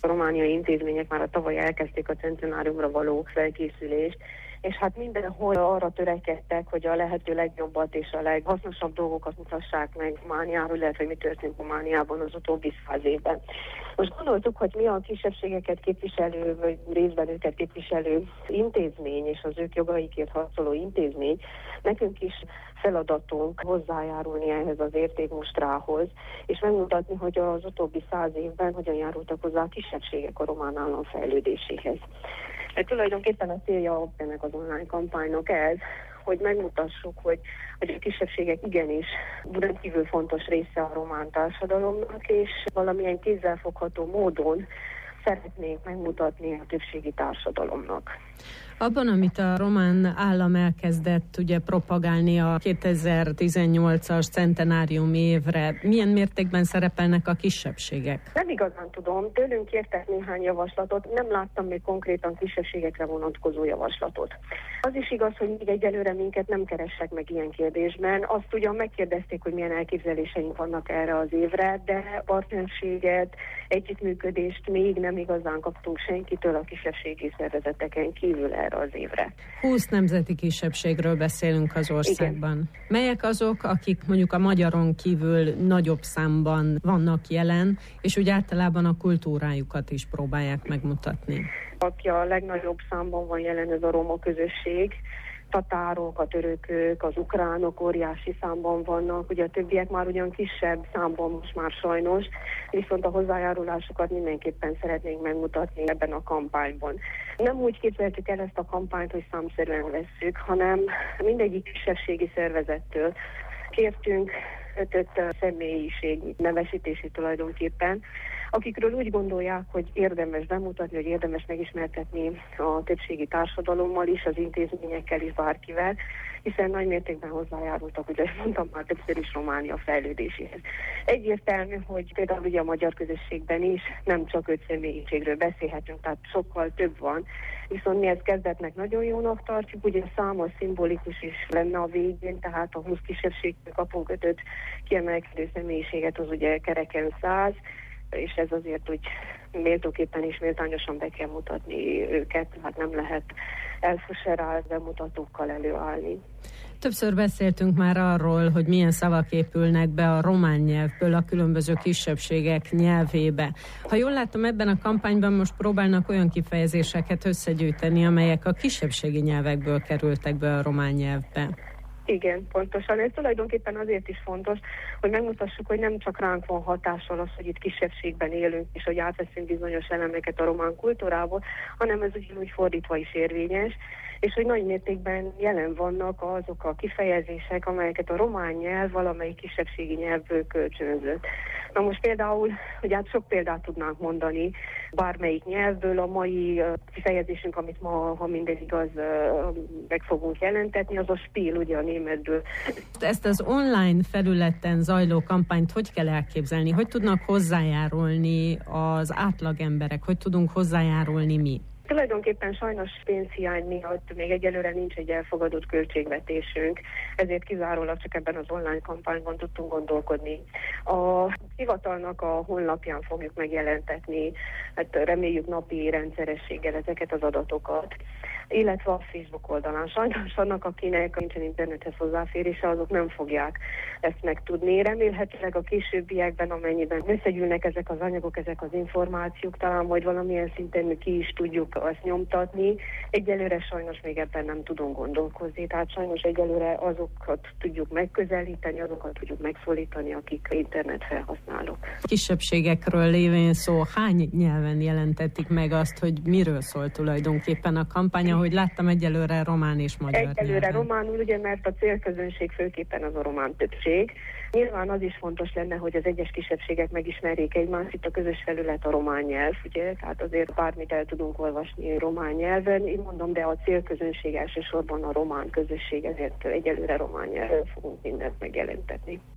A romániai intézmények már a tavaly elkezdték a centenáriumra való felkészülést, és hát mindenhol arra törekedtek, hogy a lehető legjobbat és a leghasznosabb dolgokat mutassák meg Romániáról, illetve mi történt Romániában az utóbbi 100 évben. Most gondoltuk, hogy mi a kisebbségeket képviselő, vagy részben őket képviselő intézmény, és az ők jogaikért harcoló intézmény, nekünk is feladatunk hozzájárulni ehhez az értékmustrához, és megmutatni, hogy az utóbbi 100 évben hogyan járultak hozzá a kisebbségek a román állam fejlődéséhez. Mert tulajdonképpen a célja ennek az online kampánynak ez, hogy megmutassuk, hogy a kisebbségek igenis rendkívül fontos része a román társadalomnak, és valamilyen kézzelfogható módon szeretnénk megmutatni a többségi társadalomnak. Abban, amit a román állam elkezdett ugye propagálni a 2018-as centenárium évre, milyen mértékben szerepelnek a kisebbségek? Nem igazán tudom, tőlünk kértek néhány javaslatot, nem láttam még konkrétan kisebbségekre vonatkozó javaslatot. Az is igaz, hogy még egyelőre minket nem kerestek meg ilyen kérdésben. Azt ugyan megkérdezték, hogy milyen elképzeléseink vannak erre az évre, de partnerséget, együttműködést még nem igazán kaptunk senkitől a kisebbségi szervezeteken kívül erre az évre. 20 nemzeti kisebbségről beszélünk az országban. Igen. Melyek azok, akik mondjuk a magyaron kívül nagyobb számban vannak jelen, és úgy általában a kultúrájukat is próbálják megmutatni? Aki a legnagyobb számban van jelen, ez a roma közösség. Tatárok, a törökök, az ukránok óriási számban vannak, ugye a többiek már ugyan kisebb számban most már sajnos, viszont a hozzájárulásokat mindenképpen szeretnénk megmutatni ebben a kampányban. Nem úgy képzeltük el ezt a kampányt, hogy számszerűen vesszük, hanem mindegyik kisebbségi szervezettől kértünk 5 személyiség nevesítését tulajdonképpen, akikről úgy gondolják, hogy érdemes bemutatni, hogy érdemes megismertetni a többségi társadalommal is, az intézményekkel is, bárkivel, hiszen nagy mértékben hozzájárultak, ugye mondtam már többször is Románia fejlődéséhez. Egyértelmű, hogy például ugye a magyar közösségben is nem csak 5 személyiségről beszélhetünk, tehát sokkal több van, viszont mi ezt kezdetnek nagyon jónak tartjuk, ugye számos szimbolikus is lenne a végén, tehát a 20 kisebbségből kapunk 5 kiemelkedő személyiséget, az ugye kereken 100, és ez azért úgy méltóképpen és méltányosan be kell mutatni őket, hát nem lehet elfuserált bemutatókkal előállni. Többször beszéltünk már arról, hogy milyen szavak épülnek be a román nyelvből a különböző kisebbségek nyelvébe. Ha jól látom, ebben a kampányban most próbálnak olyan kifejezéseket összegyűjteni, amelyek a kisebbségi nyelvekből kerültek be a román nyelvbe. Igen, pontosan. Ez tulajdonképpen azért is fontos, hogy megmutassuk, hogy nem csak ránk van hatással az, hogy itt kisebbségben élünk, és hogy átveszünk bizonyos elemeket a román kultúrából, hanem ez ugyanúgy fordítva is érvényes, és hogy nagy mértékben jelen vannak azok a kifejezések, amelyeket a román nyelv valamelyik kisebbségi nyelvből kölcsönzött. Na most például, hogy hát sok példát tudnánk mondani bármelyik nyelvből, a mai kifejezésünk, amit ma, ha minden igaz, meg fogunk jelentetni, az a Spiel, ugye a németből. Ezt az online felületen zajló kampányt hogy kell elképzelni? Hogy tudnak hozzájárulni az átlagemberek? Hogy tudunk hozzájárulni mi? Tulajdonképpen sajnos pénzhiány miatt még egyelőre nincs egy elfogadott költségvetésünk, ezért kizárólag csak ebben az online kampányban tudtunk gondolkodni. A hivatalnak a honlapján fogjuk megjelentetni, hát reméljük napi rendszerességgel ezeket az adatokat, illetve a Facebook oldalán. Sajnos annak, akinek nincsen internethez hozzáférése, azok nem fogják ezt megtudni. Remélhetőleg a későbbiekben, amennyiben összegyűlnek ezek az anyagok, ezek az információk, talán majd valamilyen szinten ki is tudjuk azt nyomtatni. Egyelőre sajnos még ebben nem tudunk gondolkozni, tehát sajnos egyelőre azokat tudjuk megközelíteni, azokat tudjuk megszólítani, akik internet felhasználók. Kisebbségekről lévén szó, hány nyelven jelentették meg azt, hogy miről szól tulajdonképpen a kampány? Ahogy láttam, egyelőre román és magyar Egyelőre nyelven. románul, ugye, mert a célközönség főképpen az a román többség. Nyilván az is fontos lenne, hogy az egyes kisebbségek megismerjék egymást, itt a közös felület a román nyelv, ugye, tehát azért bármit el tudunk olvasni román nyelven, én mondom, de a célközönség elsősorban a román közösség, ezért egyelőre román nyelven fogunk mindent megjelentetni.